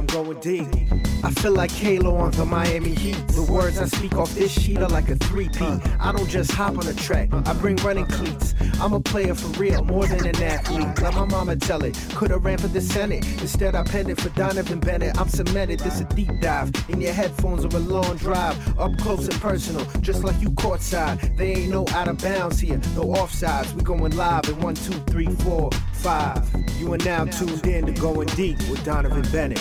going deep. I feel like Halo on the Miami Heat. The words I speak off this sheet are like a 3P. I don't just hop on a track, I bring running cleats. I'm a player for real, more than an athlete. Let my mama tell it, could've ran for the Senate. Instead I penned it for Donovan Bennett. I'm cemented, this a deep dive. In your headphones or a long drive. Up close and personal, just like you courtside. They ain't no out of bounds here, no offsides. We going live in 1, 2, 3, 4, 5. You are now tuned in to Going Deep with Donovan Bennett.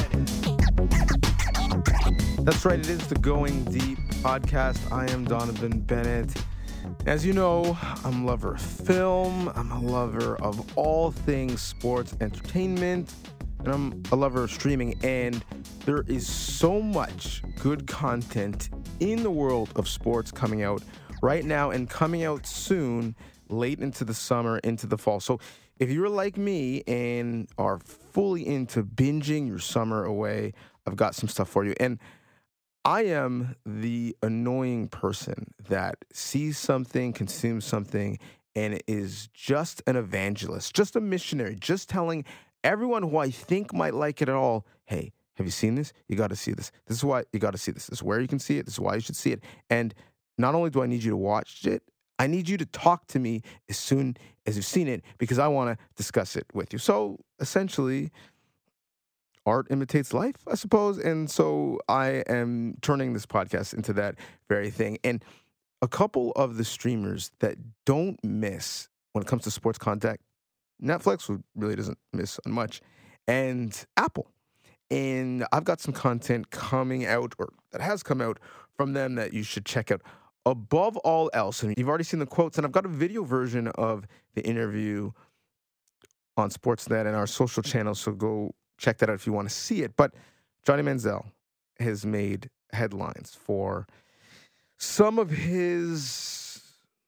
That's right, it is the Going Deep podcast. I am Donovan Bennett. As you know, I'm a lover of film, I'm a lover of all things sports entertainment, and I'm a lover of streaming. And there is so much good content in the world of sports coming out right now and coming out soon, late into the summer, into the fall. So if you're like me and are fully into binging your summer away, I've got some stuff for you. And I am the annoying person that sees something, consumes something, and is just an evangelist, just a missionary, just telling everyone who I think might like it at all, hey, have you seen this? You got to see this. This is why you got to see this. This is where you can see it. This is why you should see it. And not only do I need you to watch it, I need you to talk to me as soon as you've seen it because I want to discuss it with you. So essentially, art imitates life, I suppose. And so I am turning this podcast into that very thing. And a couple of the streamers that don't miss when it comes to sports content, Netflix really doesn't miss on much, and Apple. And I've got some content coming out, or that has come out from them that you should check out. Above all else, and you've already seen the quotes, and I've got a video version of the interview on Sportsnet and our social channels, so go check that out if you want to see it. But Johnny Manziel has made headlines for some of his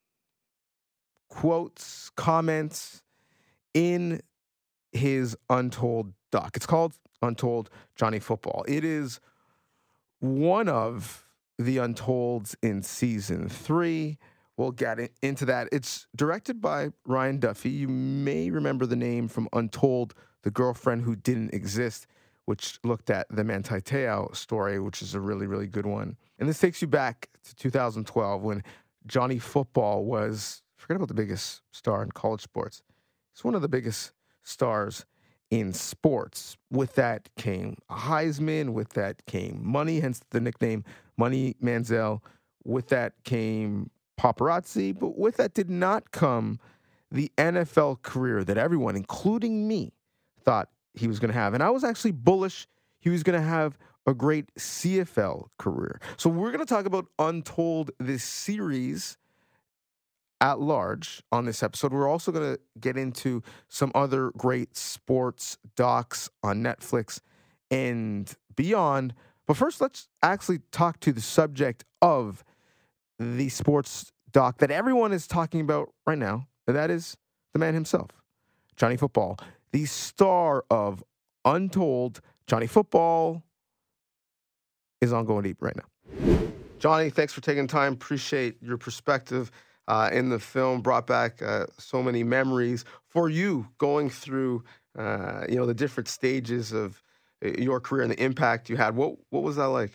quotes, comments in his Untold doc. It's called Untold Johnny Football. It is one of the Untolds in season 3. We'll get into that. It's directed by Ryan Duffy. You may remember the name from Untold, The Girlfriend Who Didn't Exist, which looked at the Manti Te'o story, which is a really, really good one. And this takes you back to 2012 when Johnny Football was, forget about the biggest star in college sports. He's one of the biggest stars in sports. With that came a Heisman. With that came money, hence the nickname Money Manziel. With that came paparazzi. But with that did not come the NFL career that everyone, including me, thought he was going to have. And I was actually bullish he was going to have a great CFL career. So we're going to talk about Untold, this series at large on this episode. We're also going to get into some other great sports docs on Netflix and beyond. But first, let's actually talk to the subject of the sports doc that everyone is talking about right now. And that is the man himself, Johnny Football, the star of Untold. Johnny Football is on Going Deep right now. Johnny, thanks for taking time. Appreciate your perspective in the film. Brought back so many memories for you going through, the different stages of your career and the impact you had. What was that like?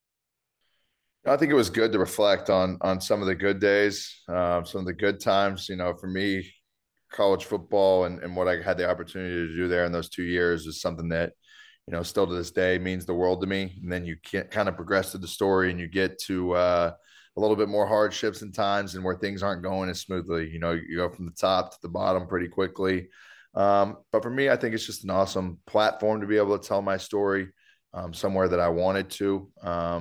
I think it was good to reflect on some of the good days, some of the good times. For me, college football and what I had the opportunity to do there in those 2 years is something that, still to this day means the world to me. And then you kind of progress to the story and you get to a little bit more hardships and times and where things aren't going as smoothly. You go from the top to the bottom pretty quickly. But for me, I think it's just an awesome platform to be able to tell my story somewhere that I wanted to.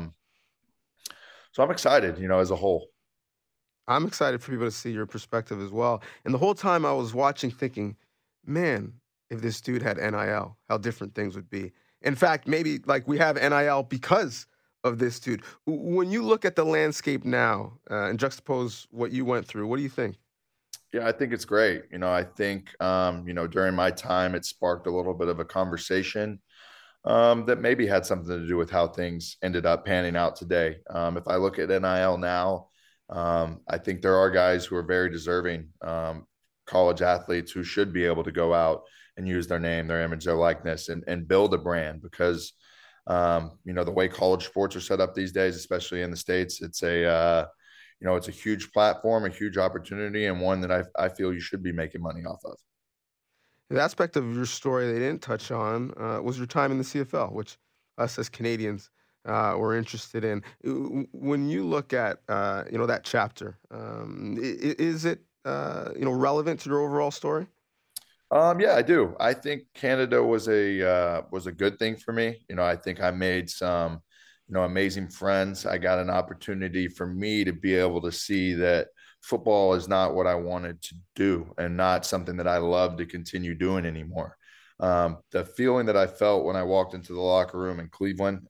So I'm excited, as a whole. I'm excited for people to see your perspective as well. And the whole time I was watching thinking, man, if this dude had NIL, how different things would be. In fact, maybe like we have NIL because of this dude. When you look at the landscape now and juxtapose what you went through, what do you think? Yeah, I think it's great. I think, during my time, it sparked a little bit of a conversation that maybe had something to do with how things ended up panning out today. If I look at NIL now, I think there are guys who are very deserving, college athletes who should be able to go out and use their name, their image, their likeness, and build a brand because The way college sports are set up these days, especially in the States, it's it's a huge platform, a huge opportunity, and one that I feel you should be making money off of. The aspect of your story they didn't touch on was your time in the CFL, which us as Canadians were interested in. When you look at that chapter, is it relevant to your overall story? Yeah, I do. I think Canada was a good thing for me. I think I made some amazing friends. I got an opportunity for me to be able to see that football is not what I wanted to do and not something that I love to continue doing anymore. The feeling that I felt when I walked into the locker room in Cleveland,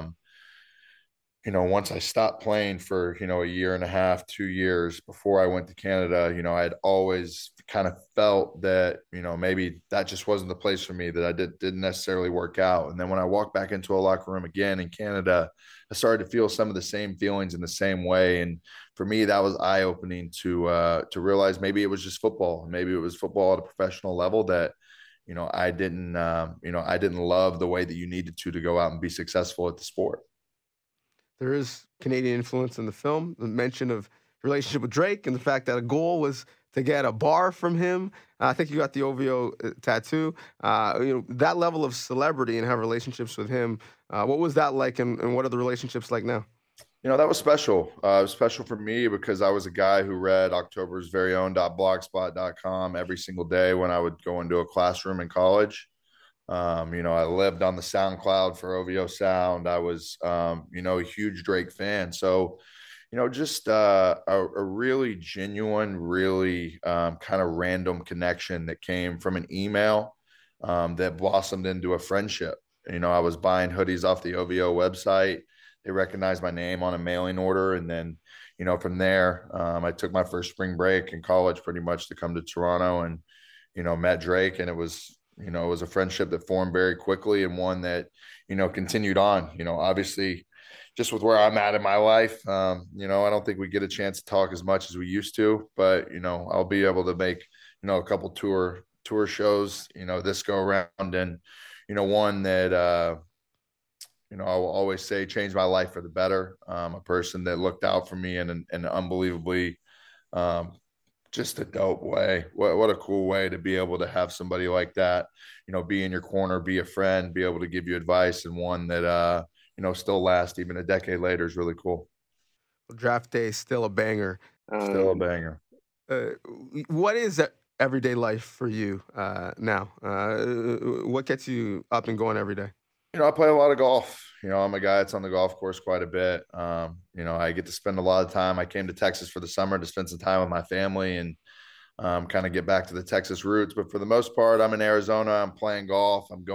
once I stopped playing for, a year and a half, 2 years before I went to Canada, I had always kind of felt that, maybe that just wasn't the place for me, that I didn't necessarily work out. And then when I walked back into a locker room again in Canada, I started to feel some of the same feelings in the same way. And for me, that was eye-opening to realize maybe it was just football. Maybe it was football at a professional level that, I didn't love the way that you needed to go out and be successful at the sport. There is Canadian influence in the film, the mention of relationship with Drake and the fact that a goal was to get a bar from him. I think you got the OVO tattoo. That level of celebrity and have relationships with him. What was that like, and what are the relationships like now? That was special. It was special for me because I was a guy who read October's very own .blogspot.com every single day when I would go into a classroom in college. I lived on the SoundCloud for OVO Sound. I was, a huge Drake fan. So, just a really genuine, really kind of random connection that came from an email that blossomed into a friendship. I was buying hoodies off the OVO website. They recognized my name on a mailing order. And then, from there, I took my first spring break in college pretty much to come to Toronto and, met Drake. And it was a friendship that formed very quickly and one that, continued on. Obviously, just with where I'm at in my life, I don't think we get a chance to talk as much as we used to. But, I'll be able to make, a couple tour shows, this go around. And, one that, I will always say changed my life for the better. A person that looked out for me in an unbelievably just a dope way. What a cool way to be able to have somebody like that, be in your corner, be a friend, be able to give you advice, and one that, still lasts even a decade later is really cool. Well, draft day is still a banger. Still a banger. What is everyday life for you now? What gets you up and going every day? I play a lot of golf. I'm a guy that's on the golf course quite a bit. I get to spend a lot of time. I came to Texas for the summer to spend some time with my family and kind of get back to the Texas roots. But for the most part, I'm in Arizona. I'm playing golf. I'm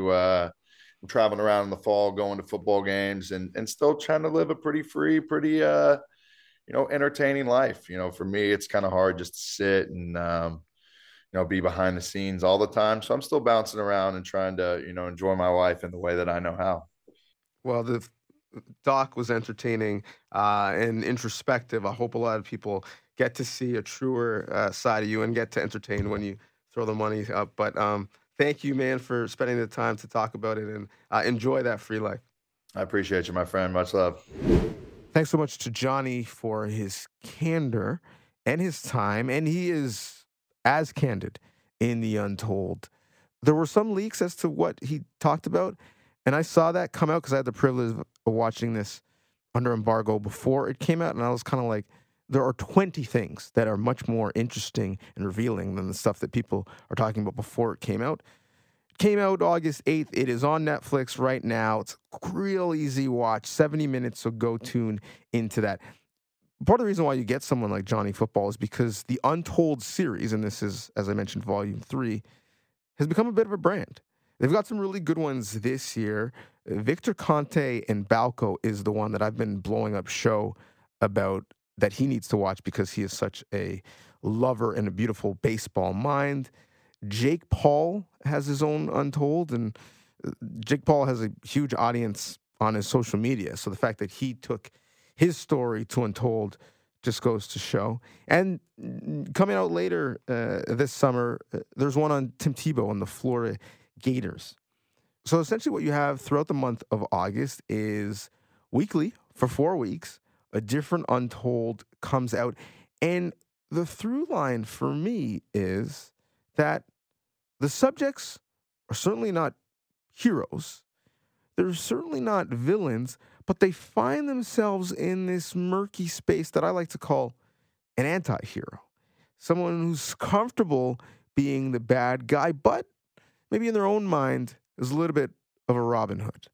I'm traveling around in the fall, going to football games and still trying to live a pretty free, pretty, entertaining life. For me, it's kind of hard just to sit and, be behind the scenes all the time. So I'm still bouncing around and trying to, enjoy my life in the way that I know how. Well, the doc was entertaining and introspective. I hope a lot of people get to see a truer side of you and get to entertain when you throw the money up. But thank you, man, for spending the time to talk about it and enjoy that free life. I appreciate you, my friend. Much love. Thanks so much to Johnny for his candor and his time. And he is as candid in The Untold. There were some leaks as to what he talked about, and I saw that come out because I had the privilege of watching this under embargo before it came out, and I was kind of like, there are 20 things that are much more interesting and revealing than the stuff that people are talking about before it came out. It came out August 8th. It is on Netflix right now. It's a real easy watch, 70 minutes, so go tune into that. Part of the reason why you get someone like Johnny Football is because the Untold series, and this is, as I mentioned, Volume 3, has become a bit of a brand. They've got some really good ones this year. Victor Conte and Balco is the one that I've been blowing up show about that he needs to watch because he is such a lover and a beautiful baseball mind. Jake Paul has his own Untold, and Jake Paul has a huge audience on his social media. So the fact that he took his story to Untold just goes to show. And coming out later this summer, there's one on Tim Tebow and the Florida Gators. So essentially what you have throughout the month of August is weekly for 4 weeks, a different Untold comes out. And the through line for me is that the subjects are certainly not heroes. They're certainly not villains, but they find themselves in this murky space that I like to call an anti-hero. Someone who's comfortable being the bad guy, but maybe in their own mind is a little bit of a Robin Hood,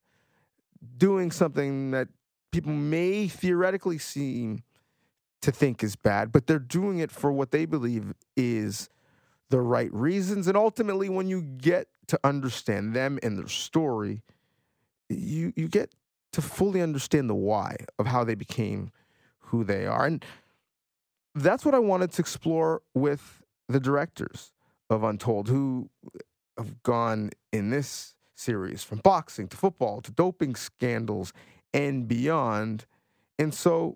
doing something that people may theoretically seem to think is bad, but they're doing it for what they believe is the right reasons. And ultimately, when you get to understand them and their story, you get to fully understand the why of how they became who they are. And that's what I wanted to explore with the directors of Untold, who have gone in this series from boxing to football to doping scandals and beyond. And so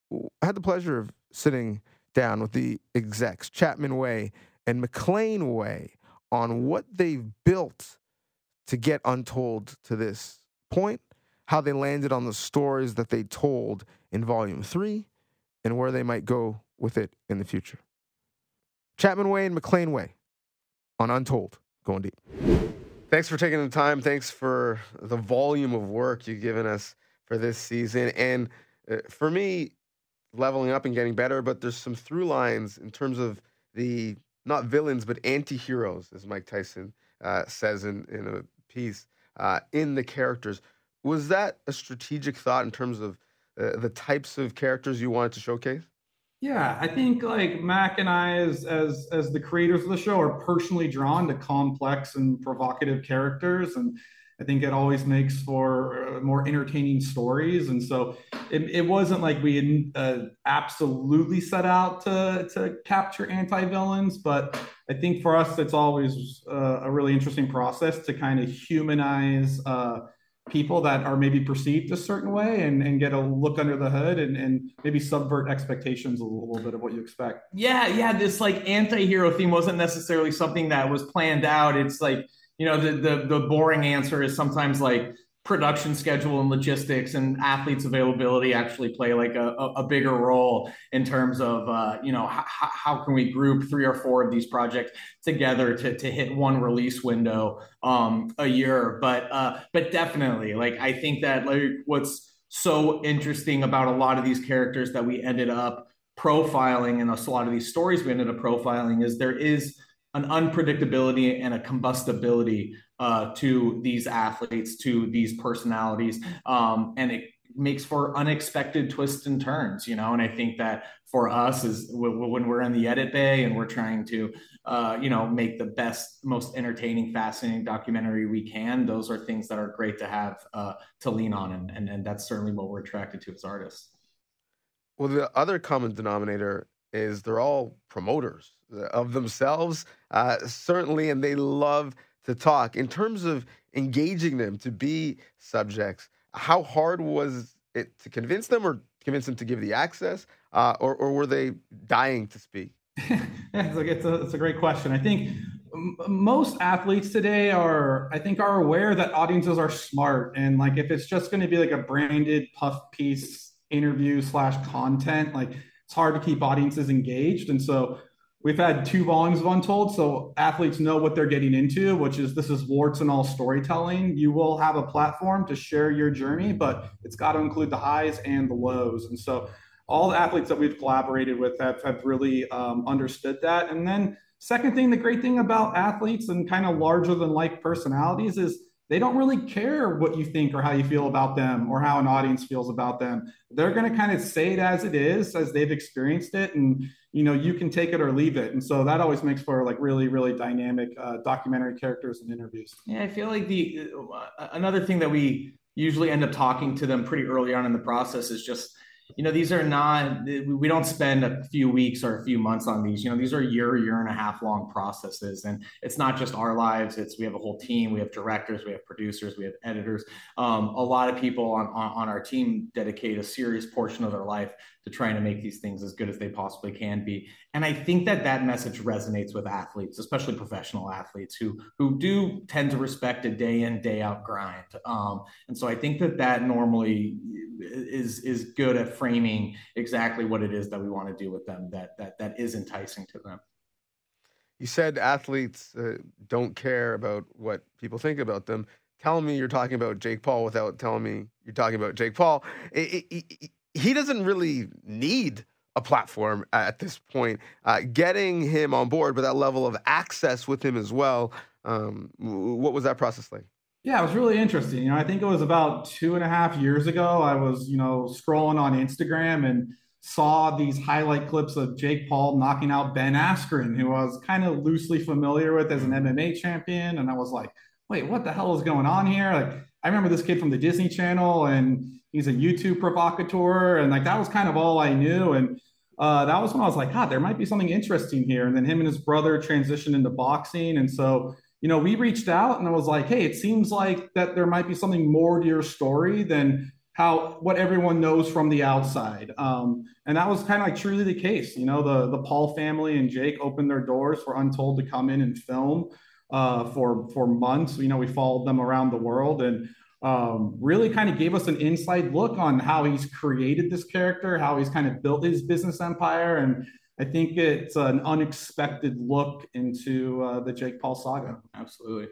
I had the pleasure of sitting down with the execs, Chapman Way and McLean Way, on what they've built to get Untold to this point, how they landed on the stories that they told in Volume 3, and where they might go with it in the future. Chapman Way and McLean Way on Untold, going deep. Thanks for taking the time. Thanks for the volume of work you've given us for this season. And for me, leveling up and getting better, but there's some through lines in terms of the, not villains, but anti-heroes, as Mike Tyson says in a piece, in the characters. Was that a strategic thought in terms of the types of characters you wanted to showcase? Yeah, I think like Mac and I, as the creators of the show, are personally drawn to complex and provocative characters, and I think it always makes for more entertaining stories. And so it wasn't like we had absolutely set out to capture anti-villains, but I think for us, it's always a really interesting process to kind of humanize people that are maybe perceived a certain way and get a look under the hood and maybe subvert expectations a little bit of what you expect. Yeah. This like anti-hero theme wasn't necessarily something that was planned out. It's like, you know, the boring answer is sometimes like production schedule and logistics and athletes availability actually play like a bigger role in terms of how can we group 3 or 4 of these projects together to hit one release window a year. But definitely, like, I think that like what's so interesting about a lot of these characters that we ended up profiling and a lot of these stories we ended up profiling is there is an unpredictability and a combustibility to these athletes, to these personalities. And it makes for unexpected twists and turns, you know? And I think that for us is when we're in the edit bay and we're trying to, make the best, most entertaining, fascinating documentary we can, those are things that are great to have to lean on. And that's certainly what we're attracted to as artists. Well, the other common denominator is they're all promoters of themselves, certainly, and they love to talk. In terms of engaging them to be subjects, how hard was it to convince them or convince them to give the access, or were they dying to speak? It's a great question. I think most athletes today are aware that audiences are smart, and like if it's just going to be like a branded puff piece interview / content, like it's hard to keep audiences engaged. And so we've had 2 volumes of Untold, so athletes know what they're getting into, this is warts and all storytelling. You will have a platform to share your journey, but it's got to include the highs and the lows. And so all the athletes that we've collaborated with have really understood that. And then second thing, the great thing about athletes and kind of larger than life personalities is they don't really care what you think or how you feel about them or how an audience feels about them. They're going to kind of say it as it is, as they've experienced it. And, you can take it or leave it. And so that always makes for like really, really dynamic documentary characters and interviews. Yeah, I feel like another thing that we usually end up talking to them pretty early on in the process is just, these are not, we don't spend a few weeks or a few months on these. These are year and a half long processes. And it's not just our lives. We have a whole team. We have directors, we have producers, we have editors. A lot of people on our team dedicate a serious portion of their life to trying to make these things as good as they possibly can be. And I think that message resonates with athletes, especially professional athletes who do tend to respect a day in, day out grind. And so I think that normally is good at framing exactly what it is that we want to do with them that is enticing to them. You said athletes don't care about what people think about them. Telling me you're talking about Jake Paul without telling me you're talking about Jake Paul. He doesn't really need a platform at this point. Getting him on board with that level of access with him as well. What was that process like? Yeah, it was really interesting. I think it was about 2.5 years ago. I was, scrolling on Instagram and saw these highlight clips of Jake Paul knocking out Ben Askren, who I was kind of loosely familiar with as an MMA champion. And I was like, wait, what the hell is going on here? Like, I remember this kid from the Disney Channel, and he's a YouTube provocateur. And like, that was kind of all I knew. And that was when I was like, there might be something interesting here. And then him and his brother transitioned into boxing. And so, we reached out, and I was like, hey, it seems like that there might be something more to your story than what everyone knows from the outside. And that was kind of like truly the case. The Paul family and Jake opened their doors for Untold to come in and film for months. We followed them around the world, and really kind of gave us an inside look on how he's created this character, how he's kind of built his business empire. And I think it's an unexpected look into the Jake Paul saga. Absolutely.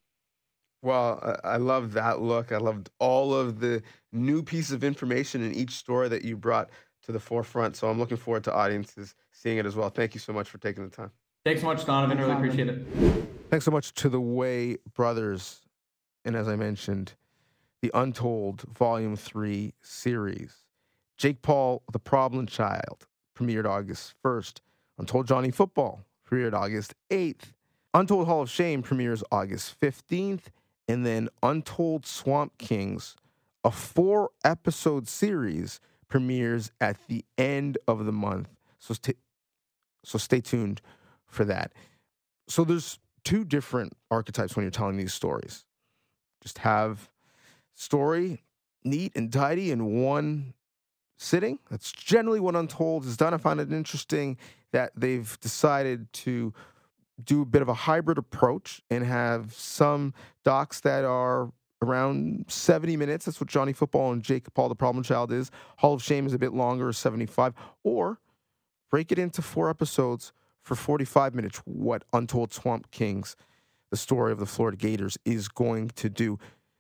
Well, I love that look. I loved all of the new pieces of information in each story that you brought to the forefront. So I'm looking forward to audiences seeing it as well. Thank you so much for taking the time. Thanks so much, Donovan. Really appreciate it. Thanks so much to the Way brothers. And as I mentioned, the Untold Volume 3 series. Jake Paul, The Problem Child, premiered August 1st. Untold Johnny Football premiered August 8th. Untold Hall of Shame premieres August 15th. And then Untold Swamp Kings, a 4-episode series, premieres at the end of the month. So stay tuned for that. So there's 2 different archetypes when you're telling these stories. Just have story neat and tidy in one sitting. That's generally what Untold has done. I find it interesting that they've decided to do a bit of a hybrid approach and have some docs that are around 70 minutes. That's what Johnny Football and Jake Paul, The Problem Child is. Hall of Shame is a bit longer, 75. Or break it into 4 episodes for 45 minutes, what Untold Swamp Kings, the story of the Florida Gators, is going to do.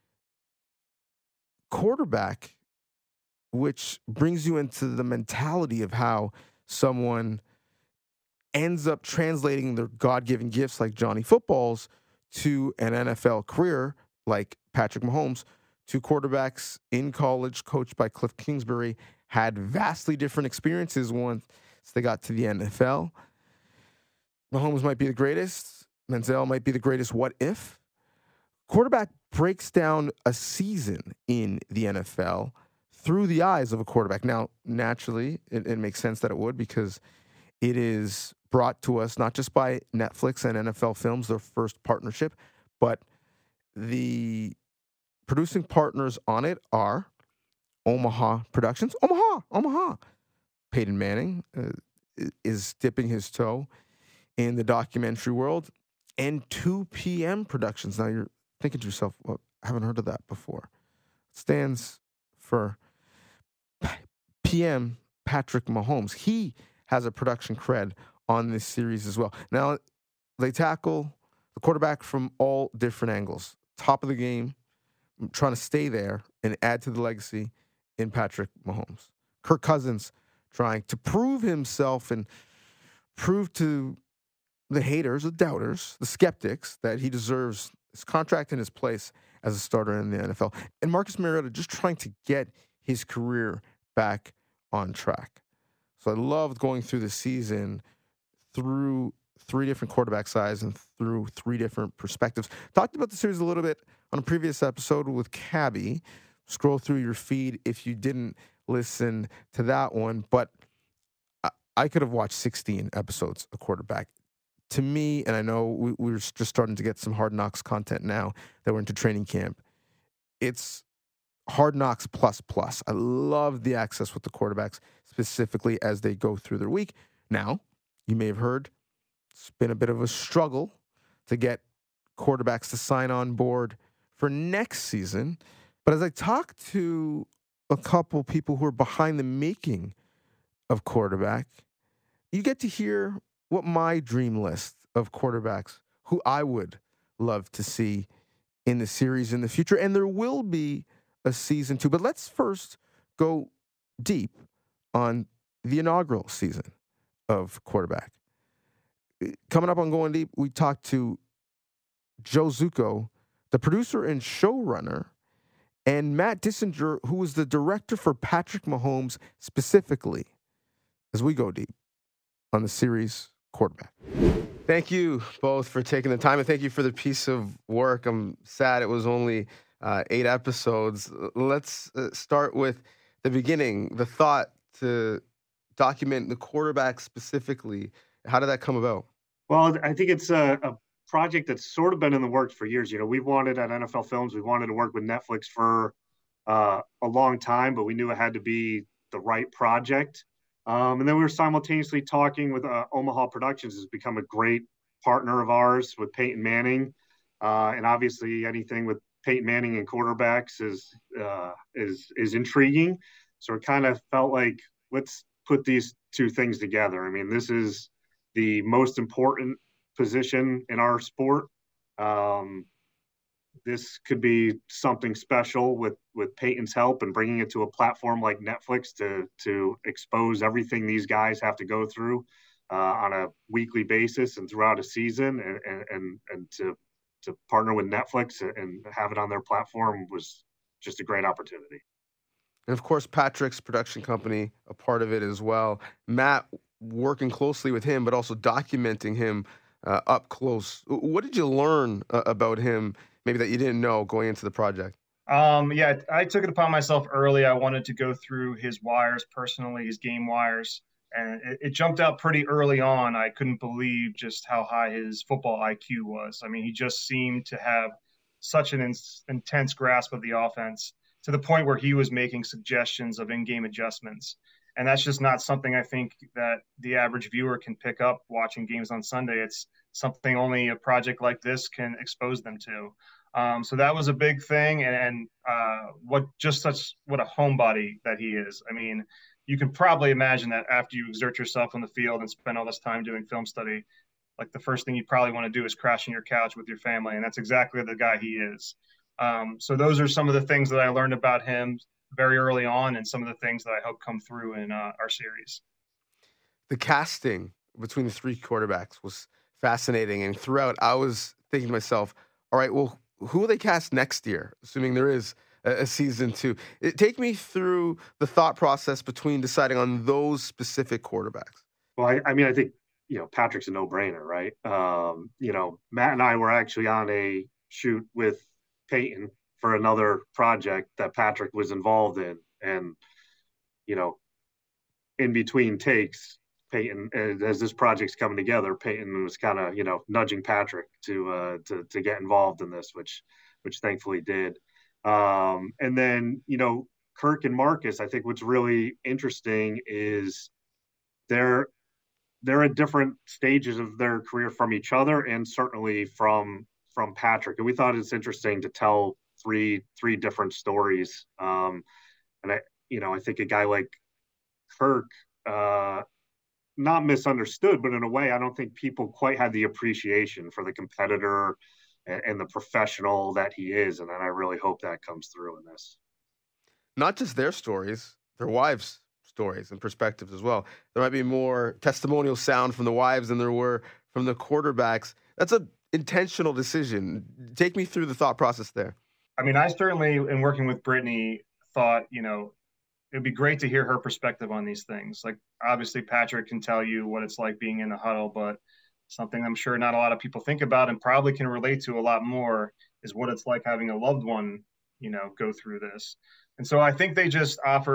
Quarterback, which brings you into the mentality of how someone ends up translating their God-given gifts like Johnny Football's to an NFL career like Patrick Mahomes. 2 quarterbacks in college coached by Cliff Kingsbury had vastly different experiences once they got to the NFL. Mahomes might be the greatest. Manziel might be the greatest what if. Quarterback breaks down a season in the NFL through the eyes of a quarterback. Now, naturally, it makes sense that it would, because it is brought to us not just by Netflix and NFL Films, their first partnership, but the producing partners on it are Omaha Productions. Omaha. Peyton Manning is dipping his toe in the documentary world. And 2 PM Productions. Now you're thinking to yourself, well, I haven't heard of that before. It stands for PM Patrick Mahomes. He has a production cred on this series as well. Now, they tackle the quarterback from all different angles. Top of the game, trying to stay there and add to the legacy in Patrick Mahomes. Kirk Cousins trying to prove himself and prove to the haters, the doubters, the skeptics that he deserves his contract and his place as a starter in the NFL. And Marcus Mariota just trying to get his career back on track. So I loved going through the season through 3 different quarterback sides and through 3 different perspectives. Talked about the series a little bit on a previous episode with Cabby. Scroll through your feed if you didn't listen to that one. But I could have watched 16 episodes of Quarterback. To me, and I know we're just starting to get some Hard Knocks content now that we're into training camp, it's Hard Knocks plus. I love the access with the quarterbacks, specifically as they go through their week. Now, you may have heard, it's been a bit of a struggle to get quarterbacks to sign on board for next season. But as I talk to a couple people who are behind the making of Quarterback, you get to hear what my dream list of quarterbacks who I would love to see in the series in the future. And there will be a season 2. But let's first go deep on the inaugural season of Quarterback. Coming up on Going Deep, we talked to Joe Zuko, the producer and showrunner, and Matt Dissinger, who was the director for Patrick Mahomes specifically, as we go deep on the series Quarterback. Thank you both for taking the time, and thank you for the piece of work. I'm sad it was only 8 episodes. Let's start with the beginning, the thought to document the quarterback specifically. How did that come about? Well, I think it's a project that's sort of been in the works for years. You know, we've wanted at NFL Films, we wanted to work with Netflix for a long time, but we knew it had to be the right project. And then we were simultaneously talking with Omaha Productions, has become a great partner of ours with Peyton Manning. And obviously anything with Peyton Manning and quarterbacks is intriguing. So it kind of felt like, let's put these two things together. I mean, this is the most important position in our sport. This could be something special with Peyton's help and bringing it to a platform like Netflix to expose everything these guys have to go through on a weekly basis and throughout a season, and to partner with Netflix and have it on their platform was just a great opportunity. And of course, Patrick's production company, a part of it as well. Matt, working closely with him, but also documenting him up close. What did you learn about him, maybe that you didn't know going into the project? Yeah, I took it upon myself early. I wanted to go through his wires personally, his game wires, and it jumped out pretty early on. I couldn't believe just how high his football IQ was. I mean, he just seemed to have such an intense grasp of the offense to the point where he was making suggestions of in-game adjustments. And that's just not something I think that the average viewer can pick up watching games on Sunday. It's something only a project like this can expose them to. So that was a big thing. And what a homebody that he is. I mean, you can probably imagine that after you exert yourself on the field and spend all this time doing film study, like the first thing you probably want to do is crash on your couch with your family. And that's exactly the guy he is. So those are some of the things that I learned about him very early on, and some of the things that I hope come through in our series. The casting between the 3 quarterbacks was fascinating. And throughout, I was thinking to myself, all right, well, who will they cast next year, assuming there is a season 2? Take me through the thought process between deciding on those specific quarterbacks. Well, I mean, I think, Patrick's a no-brainer, right? Matt and I were actually on a shoot with Peyton for another project that Patrick was involved in. And, in between takes, Peyton, as this project's coming together, Peyton was kind of, nudging Patrick to get involved in this, which thankfully did. And then, Kirk and Marcus, I think what's really interesting is they're at different stages of their career from each other, and certainly from Patrick. And we thought it's interesting to tell three different stories. And I think a guy like Kirk, not misunderstood, but in a way, I don't think people quite had the appreciation for the competitor and the professional that he is. And I really hope that comes through in this. Not just their stories, their wives' stories and perspectives as well. There might be more testimonial sound from the wives than there were from the quarterbacks. That's an intentional decision. Take me through the thought process there. I mean, I certainly, in working with Brittany, thought, it'd be great to hear her perspective on these things. Like, obviously, Patrick can tell you what it's like being in the huddle, but something I'm sure not a lot of people think about and probably can relate to a lot more is what it's like having a loved one, go through this. And so I think they just offered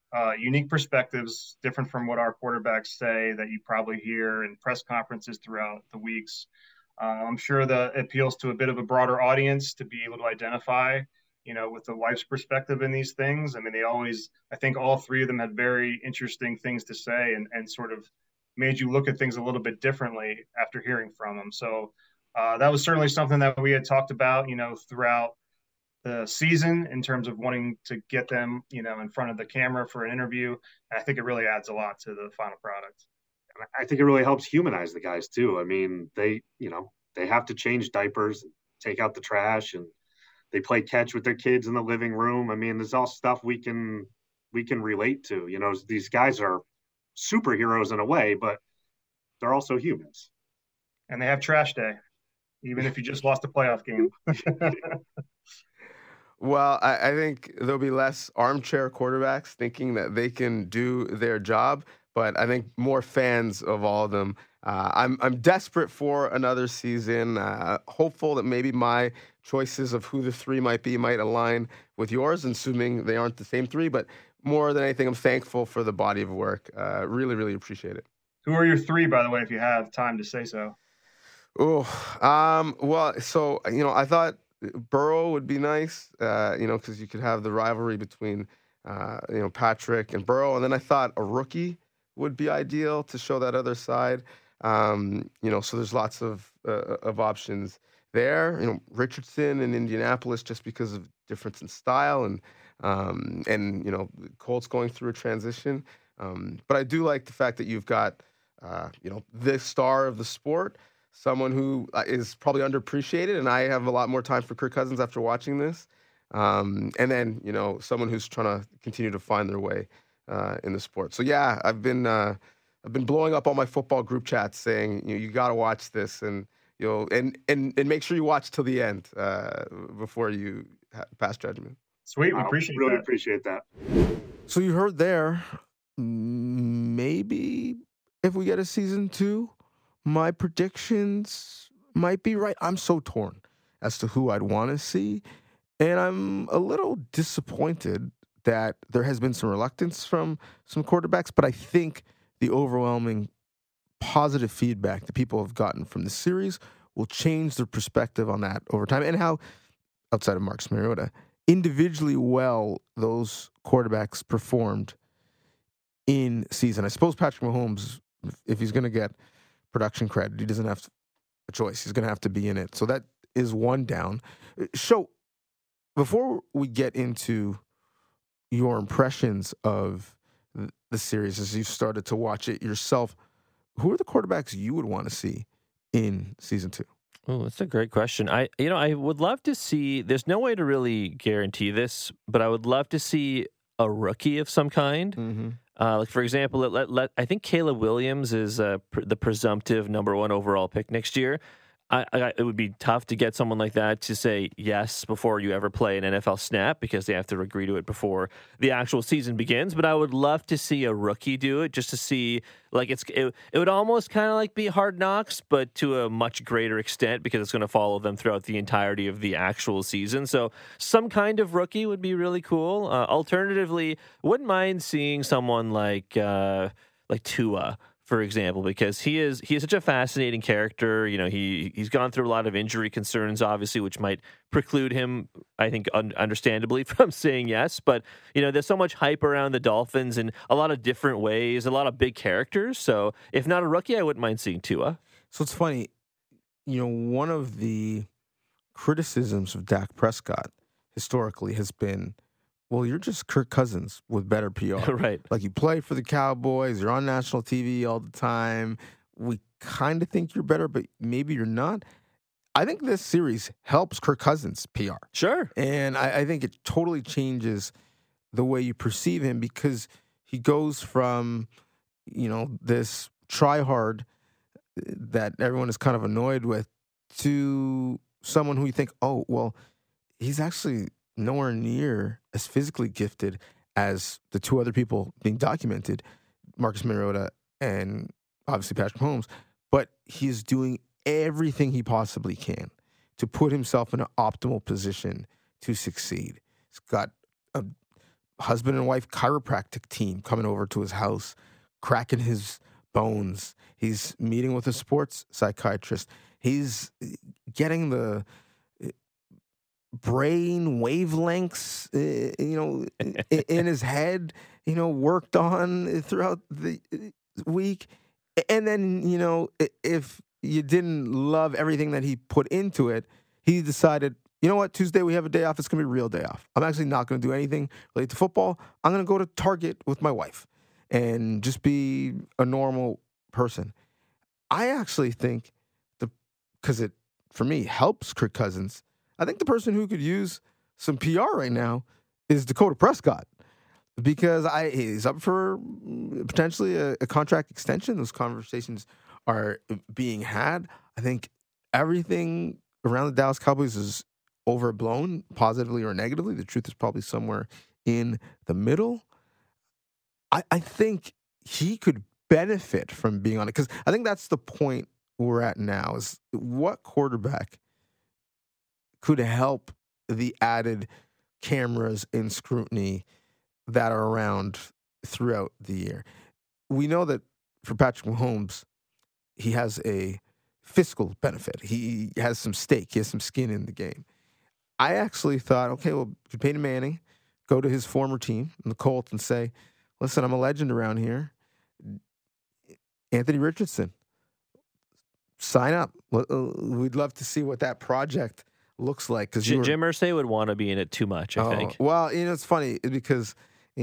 unique perspectives, different from what our quarterbacks say that you probably hear in press conferences throughout the weeks. I'm sure that it appeals to a bit of a broader audience to be able to identify, with the wife's perspective in these things. I mean, I think all three of them had very interesting things to say and sort of made you look at things a little bit differently after hearing from them. So that was certainly something that we had talked about, throughout the season in terms of wanting to get them, in front of the camera for an interview. And I think it really adds a lot to the final product. I think it really helps humanize the guys too. I mean, they have to change diapers, take out the trash, and they play catch with their kids in the living room. I mean, there's all stuff we can relate to. These guys are superheroes in a way, but they're also humans. And they have trash day, even if you just lost a playoff game. Well, I think there'll be less armchair quarterbacks thinking that they can do their job, but I think more fans of all of them. I'm desperate for another season, hopeful that maybe my choices of who the three might be might align with yours, assuming they aren't the same three. But more than anything, I'm thankful for the body of work. Really, really appreciate it. Who are your three, by the way, if you have time to say so? Well, so, I thought Burrow would be nice, because you could have the rivalry between, Patrick and Burrow. And then I thought a rookie would be ideal to show that other side. So there's lots of options there. Richardson in Indianapolis just because of difference in style and Colts going through a transition. But I do like the fact that you've got, the star of the sport, someone who is probably underappreciated, and I have a lot more time for Kirk Cousins after watching this. And then, someone who's trying to continue to find their way in the sport. So yeah, I've been blowing up all my football group chats saying, you got to watch this, and and make sure you watch till the end before you pass judgment. Sweet, we really appreciate that. So you heard there, maybe if we get a season 2, my predictions might be right. I'm so torn as to who I'd want to see, and I'm a little disappointed that there has been some reluctance from some quarterbacks, but I think the overwhelming positive feedback that people have gotten from the series will change their perspective on that over time, and how, outside of Marcus Mariota, individually well those quarterbacks performed in season. I suppose Patrick Mahomes, if he's going to get production credit, he doesn't have a choice. He's going to have to be in it. So that is one down. So before we get into your impressions of the series as you've started to watch it yourself, who are the quarterbacks you would want to see in season 2? Oh, that's a great question. I would love to see, there's no way to really guarantee this, but I would love to see a rookie of some kind. Mm-hmm. Like, for example, I think Caleb Williams is the presumptive number 1 overall pick next year. It would be tough to get someone like that to say yes before you ever play an NFL snap, because they have to agree to it before the actual season begins. But I would love to see a rookie do it, just to see, like, it would almost kind of like be Hard Knocks, but to a much greater extent, because it's going to follow them throughout the entirety of the actual season. So some kind of rookie would be really cool. Alternatively, wouldn't mind seeing someone like Tua, for example, because he is such a fascinating character. He's gone through a lot of injury concerns, obviously, which might preclude him, I think, understandably, from saying yes. But, there's so much hype around the Dolphins in a lot of different ways, a lot of big characters. So if not a rookie, I wouldn't mind seeing Tua. So it's funny, one of the criticisms of Dak Prescott historically has been, well, you're just Kirk Cousins with better PR. Right. Like, you play for the Cowboys, you're on national TV all the time. We kind of think you're better, but maybe you're not. I think this series helps Kirk Cousins' PR. Sure. And I think it totally changes the way you perceive him, because he goes from, this try-hard that everyone is kind of annoyed with to someone who you think, oh, well, he's actually nowhere near as physically gifted as the 2 other people being documented, Marcus Mariota and obviously Patrick Mahomes, but he's doing everything he possibly can to put himself in an optimal position to succeed. He's got a husband and wife chiropractic team coming over to his house, cracking his bones. He's meeting with a sports psychiatrist. He's getting the brain wavelengths, in his head, worked on throughout the week. And then, if you didn't love everything that he put into it, he decided, you know what, Tuesday we have a day off. It's going to be a real day off. I'm actually not going to do anything related to football. I'm going to go to Target with my wife and just be a normal person. I actually think, because it, for me, helps Kirk Cousins, I think the person who could use some PR right now is Dakota Prescott, because he's up for potentially a contract extension. Those conversations are being had. I think everything around the Dallas Cowboys is overblown, positively or negatively. The truth is probably somewhere in the middle. I think he could benefit from being on it, because I think that's the point we're at now, is what quarterback could help the added cameras and scrutiny that are around throughout the year. We know that for Patrick Mahomes, he has a fiscal benefit. He has some stake. He has some skin in the game. I actually thought, okay, well, Peyton Manning, go to his former team, the Colts, and say, listen, I'm a legend around here. Anthony Richardson, sign up. We'd love to see what that project looks like. Because Jim Irsay would want to be in it too much, I think. Well, it's funny because,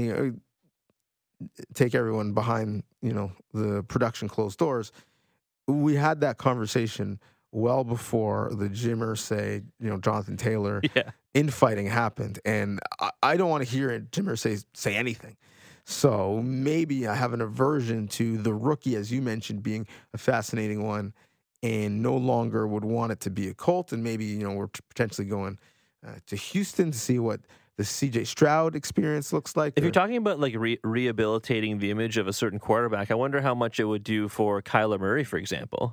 take everyone behind, the production closed doors. We had that conversation well before the Jim Irsay, Jonathan Taylor infighting happened. And I don't want to hear Jim Irsay say anything. So maybe I have an aversion to the rookie, as you mentioned, being a fascinating one, and no longer would want it to be a Colt. And maybe, we're potentially going to Houston to see what the C.J. Stroud experience looks like. If you're talking about like rehabilitating the image of a certain quarterback, I wonder how much it would do for Kyler Murray, for example.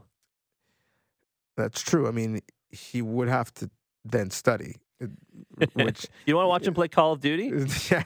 That's true. I mean, he would have to then study. Which you want to watch him play Call of Duty? Yeah,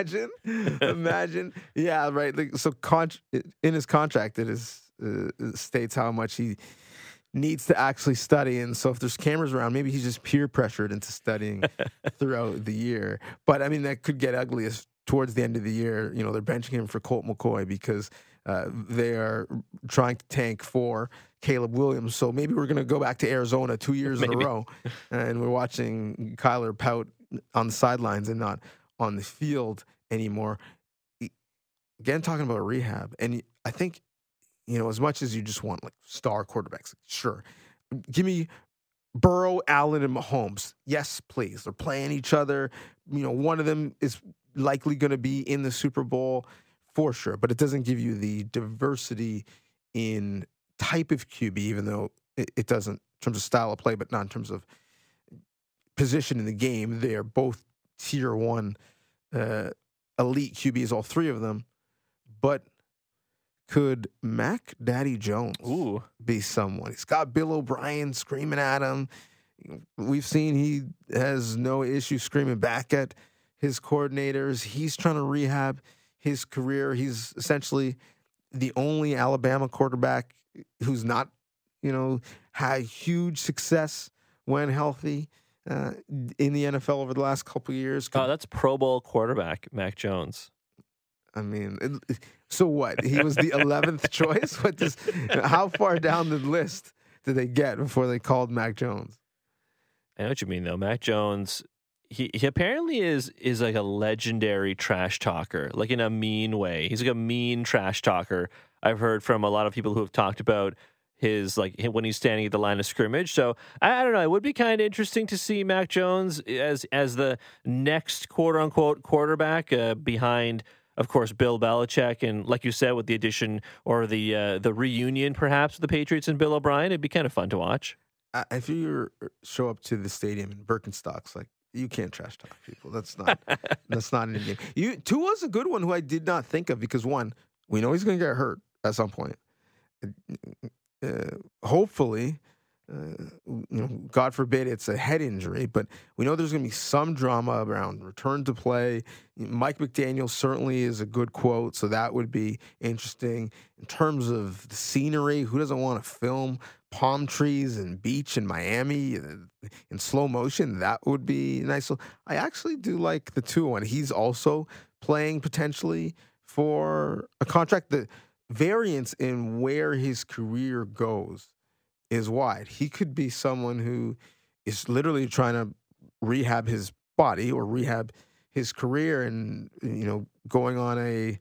imagine. Yeah, right. So in his contract, it states how much he needs to actually study, and so if there's cameras around, maybe he's just peer pressured into studying throughout the year. But I mean, that could get ugly as towards the end of the year. They're benching him for Colt McCoy because they are trying to tank for Caleb Williams. So maybe we're going to go back to Arizona 2 years in a row, and we're watching Kyler pout on the sidelines and not on the field anymore. Again, talking about rehab, and I think, as much as you just want like star quarterbacks, sure, give me Burrow, Allen, and Mahomes. Yes, please. They're playing each other. One of them is likely going to be in the Super Bowl for sure, but it doesn't give you the diversity in type of QB, even though it doesn't in terms of style of play, but not in terms of position in the game. They are both tier one elite QBs, all three of them. But could Mac Daddy Jones be someone? He's got Bill O'Brien screaming at him. We've seen he has no issue screaming back at his coordinators. He's trying to rehab his career. He's essentially the only Alabama quarterback who's not, had huge success when healthy in the NFL over the last couple of years. That's Pro Bowl quarterback, Mac Jones. I mean, so what? He was the 11th choice? How far down the list did they get before they called Mac Jones? I know what you mean, though. Mac Jones, he apparently is like a legendary trash talker, like in a mean way. He's like a mean trash talker. I've heard from a lot of people who have talked about his, like, when he's standing at the line of scrimmage. So I don't know. It would be kind of interesting to see Mac Jones as the next quote unquote quarterback behind, of course, Bill Belichick, and like you said, with the addition or the reunion, perhaps, with the Patriots and Bill O'Brien, it'd be kind of fun to watch. If you show up to the stadium in Birkenstocks, like, you can't trash talk people. That's not in the game. Tua's a good one who I did not think of because, one, we know he's going to get hurt at some point. Hopefully, God forbid it's a head injury, but we know there's going to be some drama around return to play. Mike McDaniel certainly is a good quote, so that would be interesting. In terms of the scenery, who doesn't want to film palm trees and beach in Miami in slow motion? That would be nice. So I actually do like the Tua, and he's also playing potentially for a contract. The variance in where his career goes is wide. He could be someone who is literally trying to rehab his body or rehab his career and, going on a,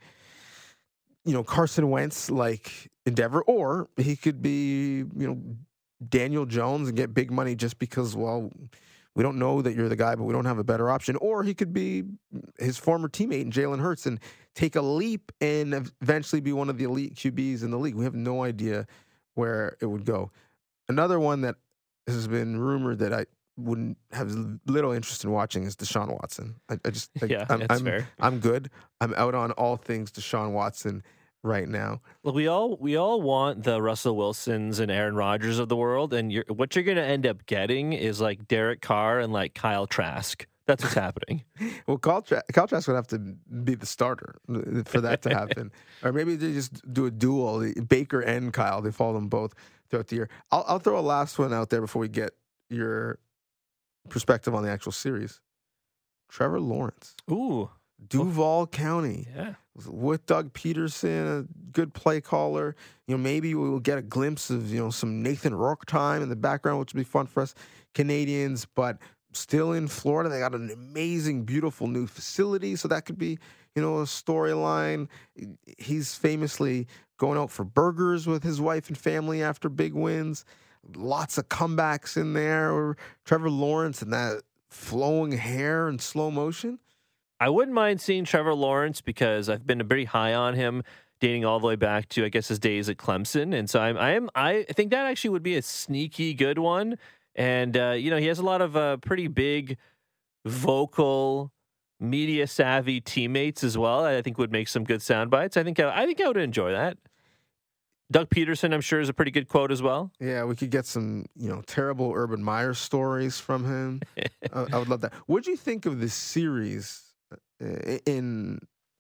Carson Wentz like endeavor, or he could be, Daniel Jones and get big money just because, well, we don't know that you're the guy, but we don't have a better option. Or he could be his former teammate in Jalen Hurts and take a leap and eventually be one of the elite QBs in the league. We have no idea where it would go. Another one that has been rumored that I wouldn't have little interest in watching is Deshaun Watson. That's fair. I'm good. I'm out on all things Deshaun Watson right now. Look, we all want the Russell Wilsons and Aaron Rodgers of the world, and what you're going to end up getting is like Derek Carr and like Kyle Trask. That's what's happening. Well, Kyle Trask would have to be the starter for that to happen. Or maybe they just do a duel, Baker and Kyle. They follow them both throughout the year. I'll throw a last one out there before we get your perspective on the actual series. Trevor Lawrence. Ooh. Duval County. Yeah. With Doug Peterson, a good play caller. Maybe we'll get a glimpse of, some Nathan Rourke time in the background, which would be fun for us Canadians, but still in Florida. They got an amazing, beautiful new facility. So that could be, a storyline. He's famously going out for burgers with his wife and family after big wins. Lots of comebacks in there. Or Trevor Lawrence and that flowing hair in slow motion. I wouldn't mind seeing Trevor Lawrence because I've been pretty high on him dating all the way back to, I guess, his days at Clemson. And so I think that actually would be a sneaky good one. And, he has a lot of pretty big, vocal, media-savvy teammates as well. I think would make some good sound bites. I think I would enjoy that. Doug Peterson, I'm sure, is a pretty good quote as well. Yeah, we could get some, terrible Urban Meyer stories from him. I would love that. What do you think of this series in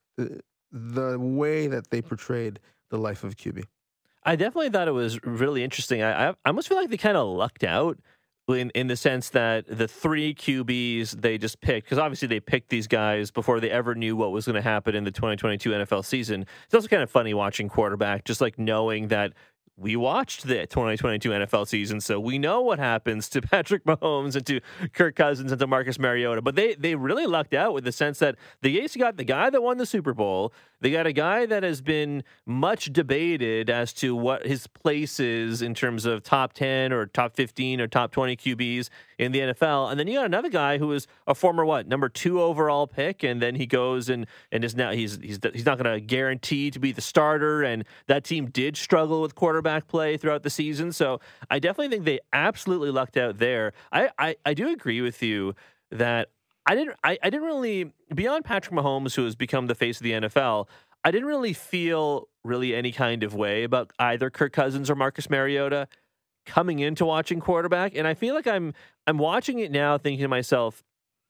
the way that they portrayed the life of QB? I definitely thought it was really interesting. I almost feel like they kind of lucked out in the sense that the three QBs they just picked, because obviously they picked these guys before they ever knew what was going to happen in the 2022 NFL season. It's also kind of funny watching quarterback, just like knowing that we watched the 2022 NFL season, so we know what happens to Patrick Mahomes and to Kirk Cousins and to Marcus Mariota. But they really lucked out with the sense that they basically got the guy that won the Super Bowl. They got a guy that has been much debated as to what his place is in terms of top 10 or top 15 or top 20 QBs in the NFL. And then you got another guy who is a former, number 2 overall pick, and then he goes and is now he's not going to guarantee to be the starter. And that team did struggle with quarterback play throughout the season. So I definitely think they absolutely lucked out there. I do agree with you that I didn't really, beyond Patrick Mahomes, who has become the face of the NFL, I didn't really feel any kind of way about either Kirk Cousins or Marcus Mariota coming into watching quarterback. And I feel like I'm watching it now thinking to myself,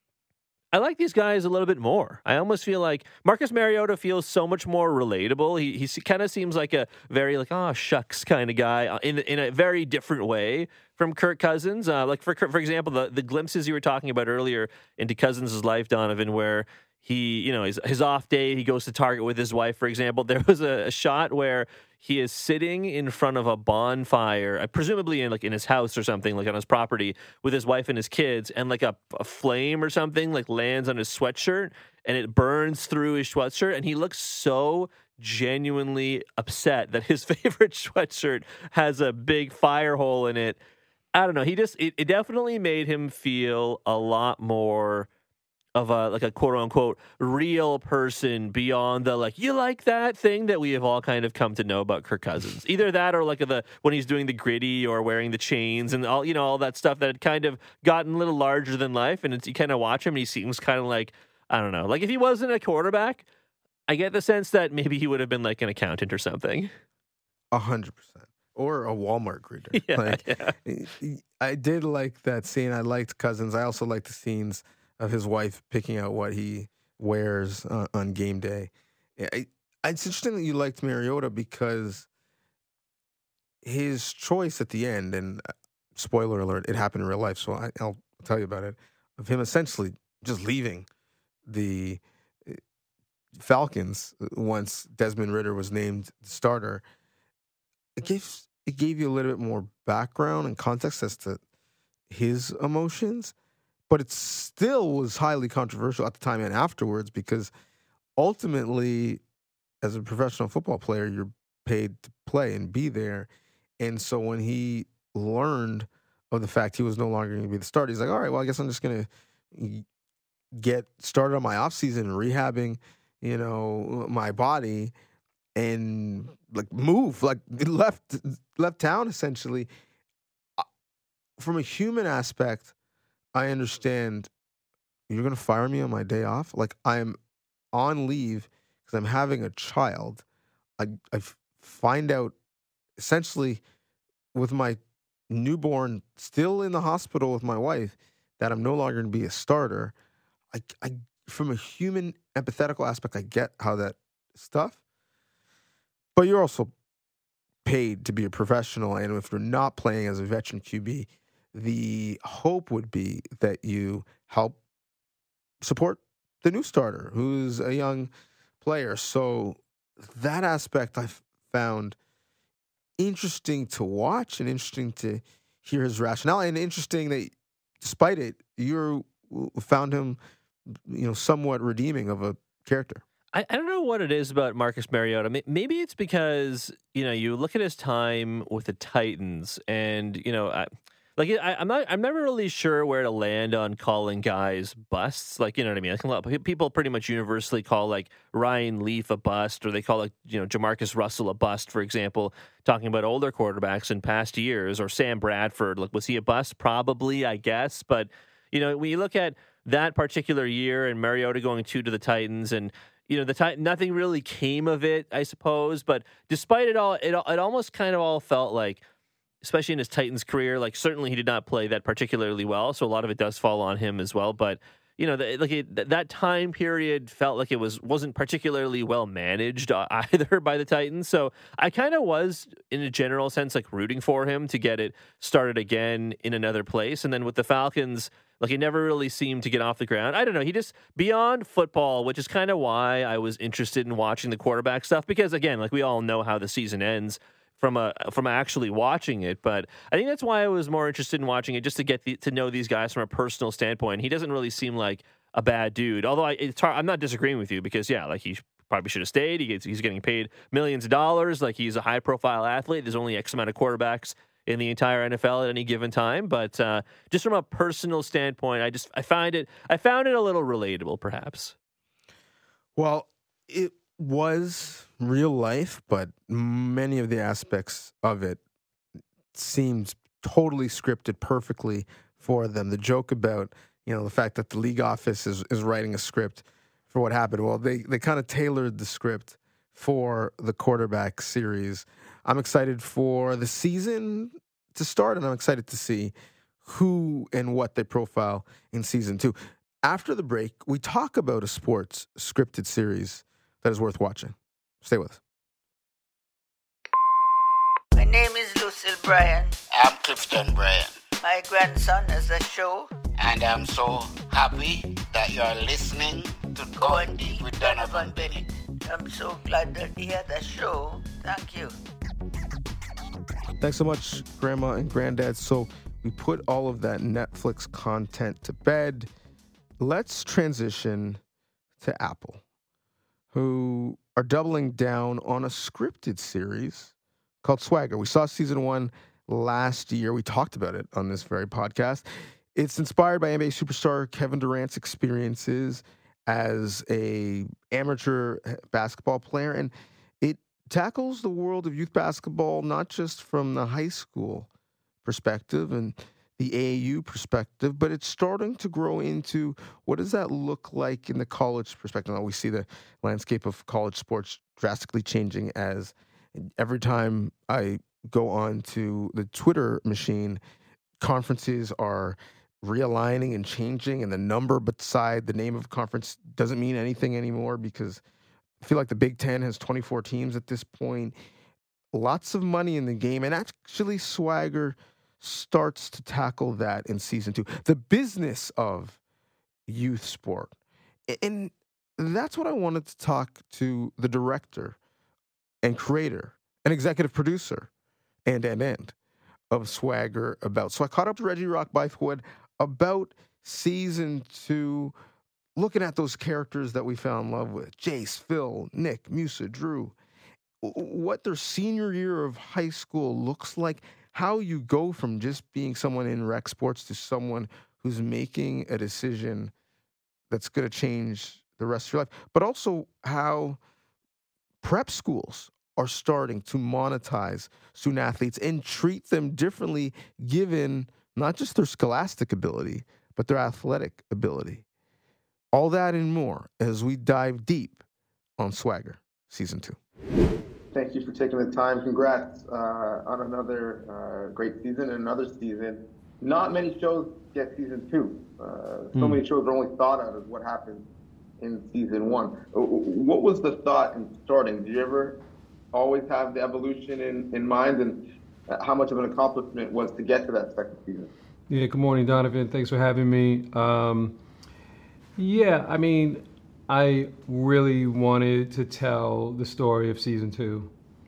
I like these guys a little bit more. I almost feel like Marcus Mariota feels so much more relatable. He kind of seems like a very oh shucks kind of guy in a very different way from Kirk Cousins. Like for example, the glimpses you were talking about earlier into Cousins' life, Donovan, where he, his off day, he goes to Target with his wife, for example. There was a shot where he is sitting in front of a bonfire, presumably in his house or something, like on his property, with his wife and his kids, and like a flame or something lands on his sweatshirt, and it burns through his sweatshirt, and he looks so genuinely upset that his favorite sweatshirt has a big fire hole in it. I don't know. It definitely made him feel a lot more of a quote unquote real person beyond the you like that thing that we have all kind of come to know about Kirk Cousins. Either that or when he's doing the gritty or wearing the chains and all all that stuff that had kind of gotten a little larger than life. And you kind of watch him and he seems kind of I don't know, if he wasn't a quarterback, I get the sense that maybe he would have been an accountant or something. 100%. or a Walmart greeter. Yeah, I did like that scene. I liked Cousins. I also liked the scenes of his wife picking out what he wears on game day. It's interesting that you liked Mariota because his choice at the end, and spoiler alert, it happened in real life, so I'll tell you about it, of him essentially just leaving the Falcons once Desmond Ridder was named starter. It gave you a little bit more background and context as to his emotions, but it still was highly controversial at the time and afterwards because ultimately, as a professional football player, you're paid to play and be there. And so when he learned of the fact he was no longer going to be the starter, he's like, all right, well, I guess I'm just going to get started on my offseason, rehabbing, my body and move, left town essentially. From a human aspect, I understand you're going to fire me on my day off. Like, I'm on leave because I'm having a child. I find out essentially with my newborn still in the hospital with my wife that I'm no longer going to be a starter. I from a human empathetical aspect, I get how that stuff. But you're also paid to be a professional, and if you're not playing as a veteran QB, the hope would be that you help support the new starter who's a young player. So that aspect I found interesting to watch and interesting to hear his rationale, and interesting that despite it, you found him, somewhat redeeming of a character. I don't know what it is about Marcus Mariota. Maybe it's because, you look at his time with the Titans and, I'm never really sure where to land on calling guys busts. Like, you know what I mean? Like, a lot of people pretty much universally call Ryan Leaf a bust, or they call Jamarcus Russell a bust, for example, talking about older quarterbacks in past years, or Sam Bradford. Was he a bust? Probably, I guess. But, when you look at that particular year and Mariota going to the Titans and, nothing really came of it, I suppose. But despite it all, it almost kind of all felt like, especially in his Titans career, certainly he did not play that particularly well, so a lot of it does fall on him as well. But that time period felt like it wasn't particularly well managed either by the Titans. So I kind of was, in a general sense, rooting for him to get it started again in another place. And then with the Falcons, he never really seemed to get off the ground. I don't know. He just, beyond football, which is kind of why I was interested in watching the quarterback stuff, because again, we all know how the season ends from actually watching it. But I think that's why I was more interested in watching it, just to get to know these guys from a personal standpoint. He doesn't really seem like a bad dude, although I'm not disagreeing with you, because he probably should have stayed. He's getting paid millions of dollars. He's a high profile athlete. There's only X amount of quarterbacks in the entire NFL at any given time. But just from a personal standpoint, I found it a little relatable, perhaps. Well, it was real life, but many of the aspects of it seemed totally scripted perfectly for them. The joke about, the fact that the league office is writing a script for what happened. Well, they kind of tailored the script for the quarterback series. I'm excited for the season to start, and I'm excited to see who and what they profile in season 2. After the break, we talk about a sports scripted series that is worth watching. Stay with us. My name is Lucille Bryan. I'm Clifton Bryan. My grandson has a show. And I'm so happy that you're listening to Going Deep with Donovan Bennett. I'm so glad that he had a show. Thank you. Thanks so much, Grandma and Granddad. So we put all of that Netflix content to bed. Let's transition to Apple, who are doubling down on a scripted series called Swagger. We saw season 1 last year. We talked about it on this very podcast. It's inspired by NBA superstar Kevin Durant's experiences as a amateur basketball player, and it tackles the world of youth basketball not just from the high school perspective and the AAU perspective, but it's starting to grow into what does that look like in the college perspective. Now we see the landscape of college sports drastically changing as every time I go on to the Twitter machine, conferences are realigning and changing, and the number beside the name of conference doesn't mean anything anymore because I feel like the Big Ten has 24 teams at this point. Lots of money in the game, and actually Swagger starts to tackle that in season 2. The business of youth sport. And that's what I wanted to talk to the director and creator and executive producer and of Swagger about. So I caught up to Reggie Rock Bythewood about season 2, looking at those characters that we fell in love with. Jace, Phil, Nick, Musa, Drew. What their senior year of high school looks like, how you go from just being someone in rec sports to someone who's making a decision that's going to change the rest of your life, but also how prep schools are starting to monetize student athletes and treat them differently given not just their scholastic ability, but their athletic ability. All that and more as we dive deep on Swagger Season 2. Thank you for taking the time. Congrats on another great season and another season. Not many shows get Season 2. So many shows are only thought of as what happened in Season 1. What was the thought in starting? Did you ever always have the evolution in mind, and how much of an accomplishment was to get to that second season? Yeah, good morning, Donovan. Thanks for having me. I really wanted to tell the story of Season 2.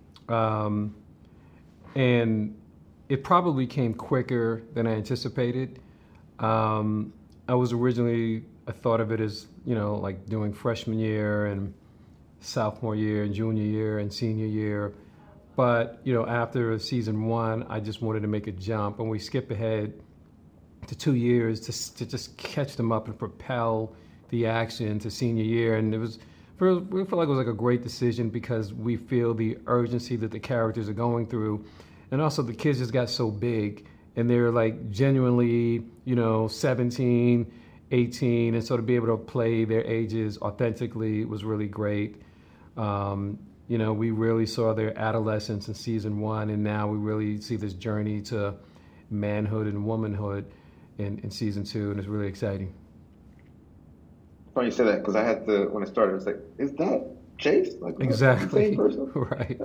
And it probably came quicker than I anticipated. I thought of it as, like doing freshman year and sophomore year and junior year and senior year. But, after Season 1, I just wanted to make a jump, and we skip ahead to 2 years to just catch them up and propel the action to senior year. And we felt like it was like a great decision because we feel the urgency that the characters are going through. And also the kids just got so big, and they're like genuinely, 17, 18. And so to be able to play their ages authentically was really great. We really saw their adolescence in Season 1, and now we really see this journey to manhood and womanhood in Season 2, and it's really exciting. Funny you say that, because I had to, when I started, I was like, is that Chase? Like, exactly. Same person? Right.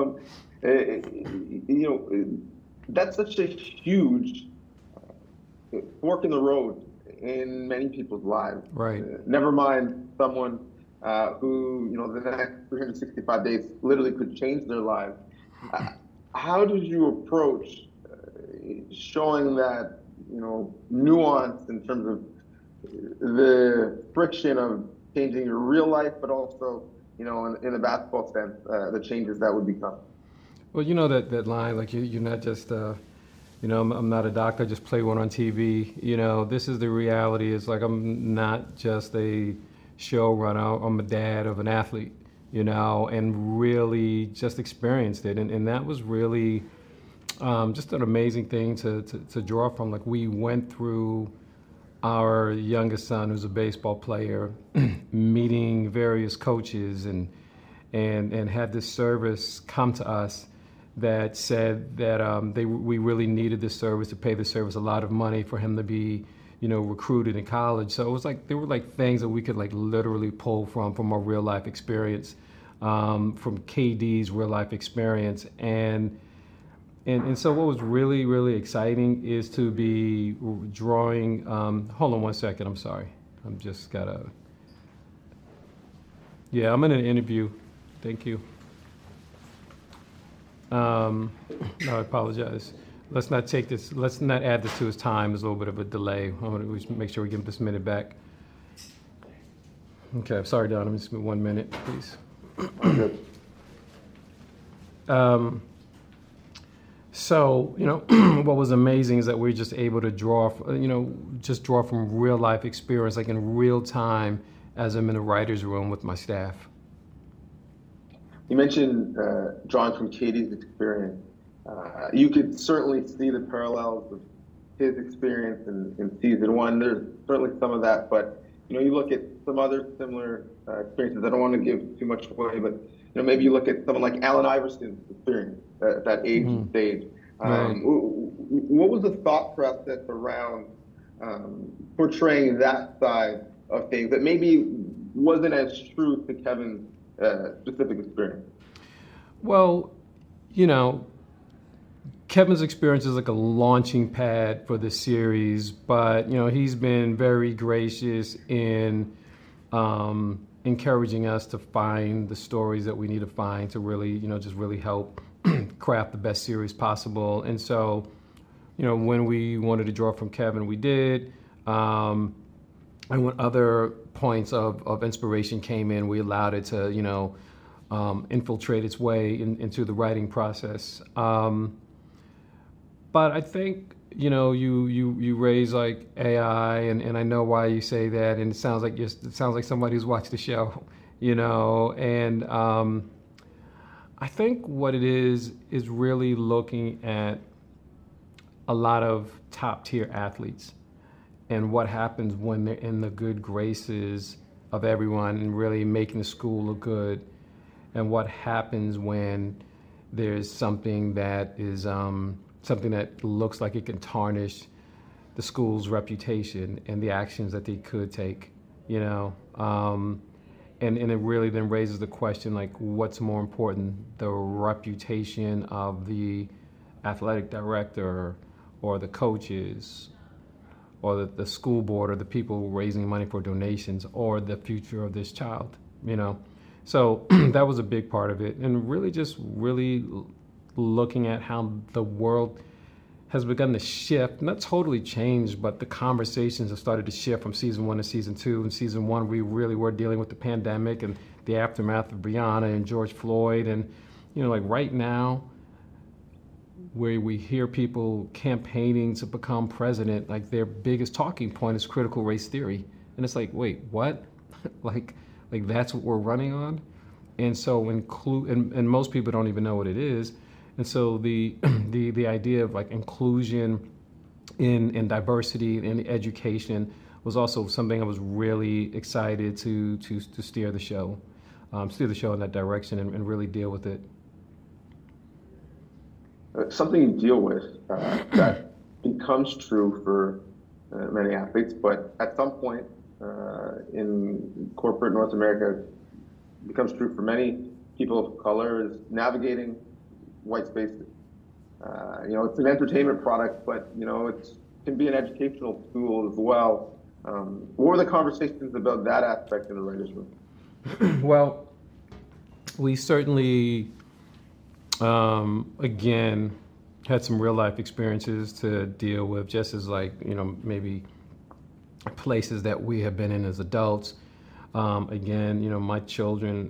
That's such a huge fork in the road in many people's lives. Right. Never mind someone who, the next 365 days literally could change their lives. How did you approach showing that, nuance in terms of the friction of changing your real life, but also, in the basketball sense, the changes that would become? Well, that line, like you're not just, I'm not a doctor, I just play one on TV. This is the reality. It's like I'm not just a showrunner, I'm a dad of an athlete, and really just experienced it. And that was really just an amazing thing to draw from. Like, we went through our youngest son, who's a baseball player, meeting various coaches and had this service come to us that said that we really needed this service, to pay the service a lot of money for him to be, recruited in college. So it was like, there were like things that we could like literally pull from our real life experience, from KD's real life experience. And so what was really, really exciting is to be drawing, hold on one second, I'm sorry. I'm in an interview. Thank you. No, I apologize. Let's not add this to his time. There's a little bit of a delay. I want to make sure we give him this minute back. Okay, sorry, Don. Just 1 minute, please. So, what was amazing is that we're just able to draw from real life experience, like in real time, as I'm in the writer's room with my staff. You mentioned drawing from KD's experience. You could certainly see the parallels of his experience in Season 1. There's certainly some of that, but You look at some other similar experiences. I don't want to give too much away, but maybe you look at someone like Allen Iverson's experience at that age and stage. Right. What was the thought process around portraying that side of things that maybe wasn't as true to Kevin's specific experience? Well, Kevin's experience is like a launching pad for the series, but he's been very gracious in encouraging us to find the stories that we need to find to really, just really help craft the best series possible. And so, when we wanted to draw from Kevin, we did. And when other points of inspiration came in, we allowed it to, infiltrate its way into the writing process. But I think, you raise like AI, and I know why you say that, and it sounds like somebody who's watched the show, and I think what it is really looking at a lot of top tier athletes and what happens when they're in the good graces of everyone and really making the school look good, and what happens when there's something that is something that looks like it can tarnish the school's reputation and the actions that they could take, and it really then raises the question, like, what's more important, the reputation of the athletic director or the coaches or the school board or the people raising money for donations or the future of this child, So that was a big part of it, and really looking at how the world has begun to shift, not totally change, but the conversations have started to shift from season 1 to season 2. In season 1, we really were dealing with the pandemic and the aftermath of Breonna and George Floyd. And, like right now, where we hear people campaigning to become president, like their biggest talking point is critical race theory. And it's like, wait, what? like that's what we're running on? And so and most people don't even know what it is. And so the idea of like inclusion in diversity in education was also something I was really excited to steer the show in that direction and really deal with it. Something you deal with that becomes true for many athletes, but at some point in corporate North America, it becomes true for many people of color, is navigating white spaces. It's an entertainment product, but it can be an educational tool as well. What were the conversations about that aspect in the writers' room? Well, we certainly, again, had some real life experiences to deal with, just as maybe places that we have been in as adults. Again, my children,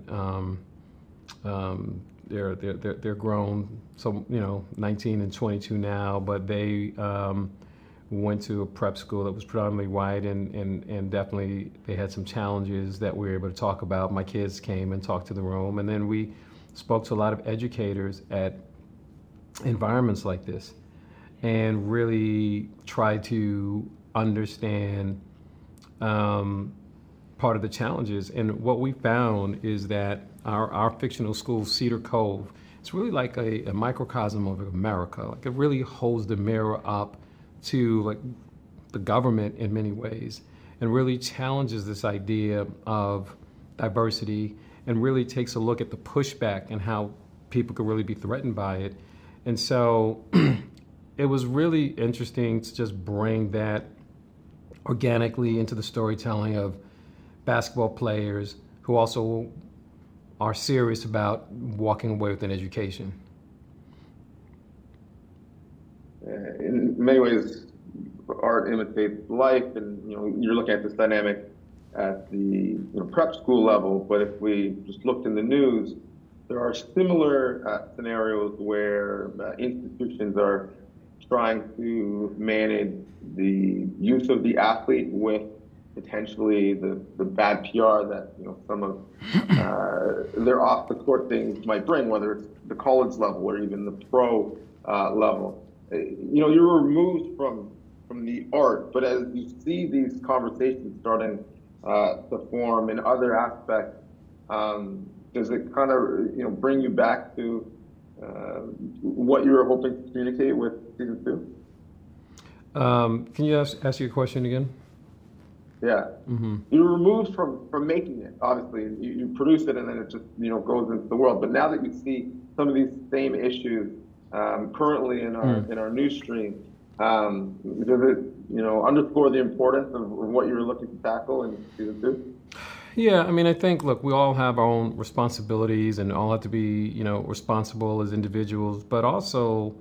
they're grown, so 19 and 22 now, but they went to a prep school that was predominantly white, and definitely they had some challenges that we were able to talk about. My kids came and talked to the room, and then we spoke to a lot of educators at environments like this and really tried to understand part of the challenges. And what we found is that our fictional school, Cedar Cove, it's really like a microcosm of America. Like it really holds the mirror up to like the government in many ways, and really challenges this idea of diversity, and really takes a look at the pushback and how people could really be threatened by it. And so it was really interesting to just bring that organically into the storytelling of basketball players who also are serious about walking away with an education. In many ways, art imitates life, and you're looking at this dynamic at the prep school level. But if we just looked in the news, there are similar scenarios where institutions are trying to manage the use of the athlete with potentially the bad PR that some of their off the court things might bring, whether it's the college level or even the pro level. You're removed from the art, but as you see these conversations starting to form in other aspects, does it kind of bring you back to what you were hoping to communicate with season 2? Can you ask your question again? Yeah. Mm-hmm. You're removed from making it, obviously. You produce it and then it just goes into the world. But now that you see some of these same issues currently in our news stream, does it underscore the importance of what you're looking to tackle in season 2? Yeah, I mean, I think, look, we all have our own responsibilities and all have to be, responsible as individuals, but also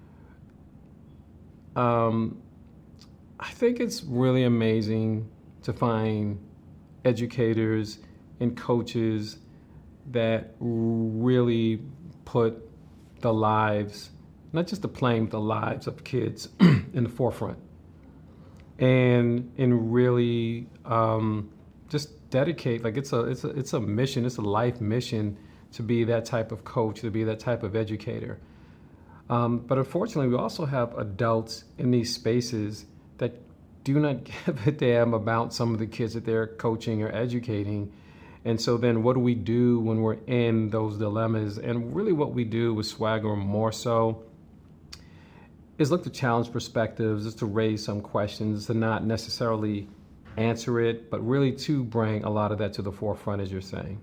I think it's really amazing to find educators and coaches that really put the lives, not just the playing, but the lives of kids in the forefront. And really just dedicate, like it's a mission, it's a life mission to be that type of coach, to be that type of educator. But unfortunately, we also have adults in these spaces that do not give a damn about some of the kids that they're coaching or educating. And so then what do we do when we're in those dilemmas? And really what we do with Swagger more so is look to challenge perspectives, is to raise some questions, to not necessarily answer it, but really to bring a lot of that to the forefront, as you're saying.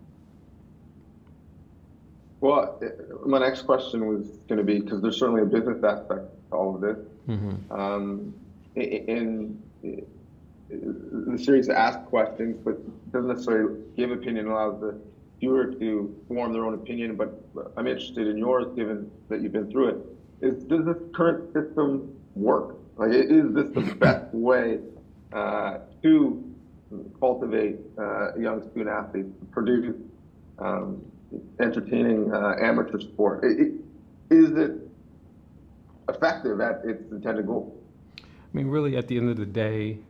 Well, my next question was going to be, because there's certainly a business aspect to all of this. Mm-hmm. In the series asks questions, but doesn't necessarily give opinion, allows the viewer to form their own opinion. But I'm interested in yours, given that you've been through it. Does this current system work? Like, is this the best way to cultivate young student athletes, to produce entertaining amateur sport? Is it effective at its intended goal? I mean, really, at the end of the day,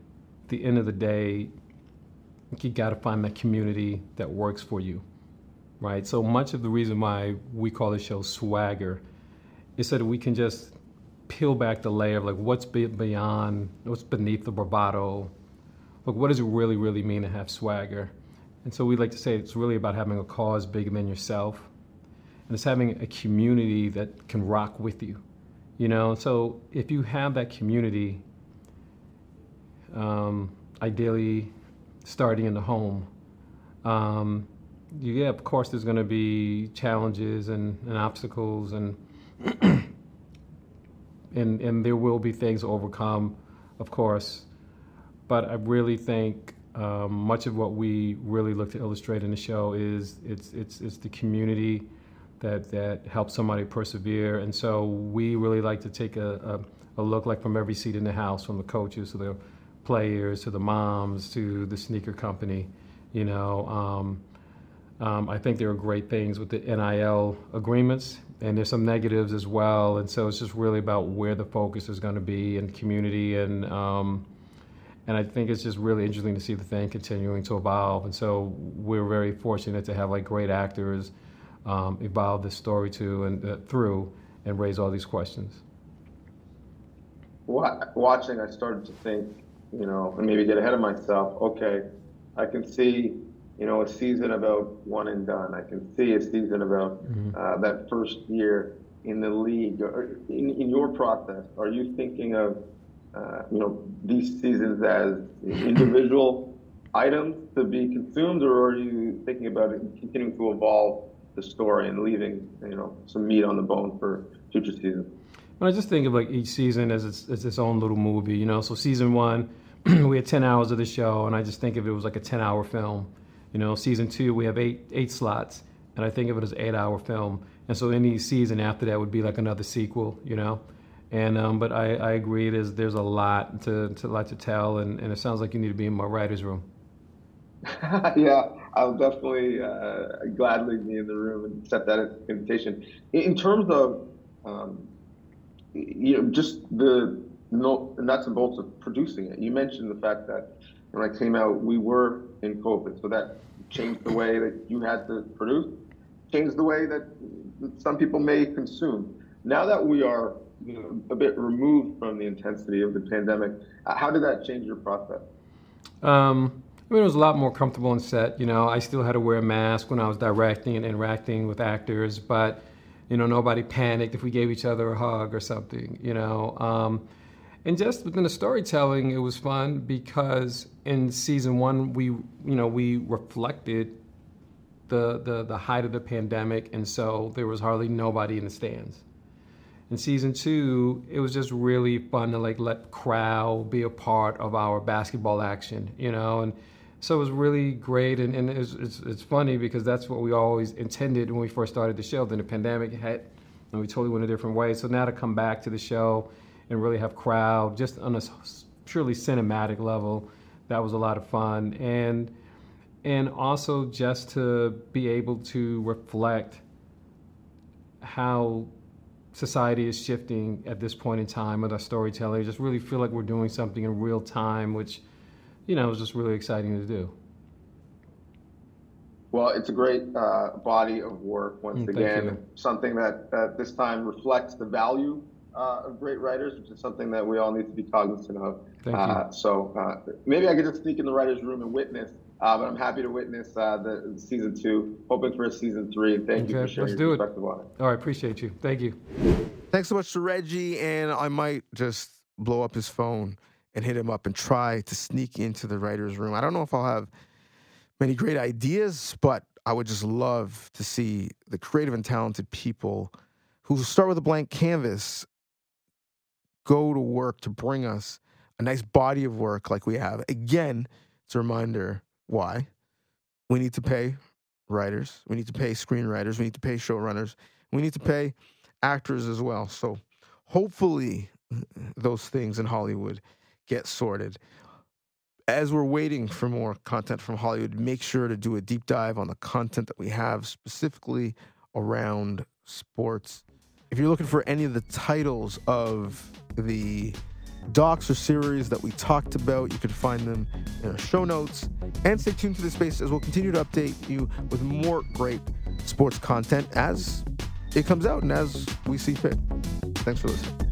you got to find that community that works for you, right? So much of the reason why we call the show Swagger is so that we can just peel back the layer of like what's beyond, what's beneath the bravado. Like, what does it really, really mean to have swagger? And so we like to say it's really about having a cause bigger than yourself, and it's having a community that can rock with you, So if you have that community, ideally starting in the home, of course there's going to be challenges and obstacles and and there will be things to overcome, of course. But I really think much of what we really look to illustrate in the show is it's the community that helps somebody persevere. And so we really like to take a look, like, from every seat in the house, from the coaches to the players to the moms to the sneaker company. I think there are great things with the NIL agreements, and there's some negatives as well. And so it's just really about where the focus is going to be in community, and I think it's just really interesting to see the thing continuing to evolve. And so we're very fortunate to have great actors evolve this story through and raise all these questions. Watching, I started to think, and maybe get ahead of myself. Okay, I can see, a season about one and done. I can see a season about that first year in the league. In your process, are you thinking of, these seasons as individual items to be consumed, or are you thinking about it continuing to evolve the story and leaving, some meat on the bone for future seasons? I just think of each season as its own little movie, So season 1, we had 10 hours of the show, and I just think of it was like a 10-hour film. Season 2, we have eight slots, and I think of it as an 8-hour film. And so any season after that would be like another sequel, And but I agree, there's a lot to tell, and it sounds like you need to be in my writer's room. Yeah, I'll definitely gladly be in the room and accept that invitation. In terms of just the nuts and bolts of producing it. You mentioned the fact that when I came out, we were in COVID, so that changed the way that you had to produce, changed the way that some people may consume. Now that we are a bit removed from the intensity of the pandemic, how did that change your process? I mean, it was a lot more comfortable on set. You know, I still had to wear a mask when I was directing and interacting with actors, but, you know, nobody panicked if we gave each other a hug or something, you know. And just within the storytelling, it was fun because in season 1, we reflected the height of the pandemic, and so there was hardly nobody in the stands. In season 2, it was just really fun to like let crowd be a part of our basketball action, you know, and so it was really great, and it's funny because that's what we always intended when we first started the show. Then the pandemic hit, and we totally went a different way. So now to come back to the show and really have crowd just on a purely cinematic level, that was a lot of fun, and also just to be able to reflect how society is shifting at this point in time with our storytelling. I just really feel like we're doing something in real time, which, you know, was just really exciting to do. Well, it's a great body of work, once again, something that this time reflects the value of great writers, which is something that we all need to be cognizant of. So maybe I could just sneak in the writer's room and witness, but I'm happy to witness the season 2, hoping for a season 3, and thank you for sharing your perspective on it. All right, appreciate you. Thank you. Thanks so much to Reggie, and I might just blow up his phone and hit him up and try to sneak into the writer's room. I don't know if I'll have many great ideas, but I would just love to see the creative and talented people who start with a blank canvas go to work to bring us a nice body of work like we have. Again, it's a reminder why we need to pay writers, we need to pay screenwriters, we need to pay showrunners, we need to pay actors as well. So hopefully those things in Hollywood get sorted. As we're waiting for more content from Hollywood, make sure to do a deep dive on the content that we have specifically around sports. If you're looking for any of the titles of the docs or series that we talked about, you can find them in our show notes. And stay tuned to this space as we'll continue to update you with more great sports content as it comes out and as we see fit. Thanks for listening.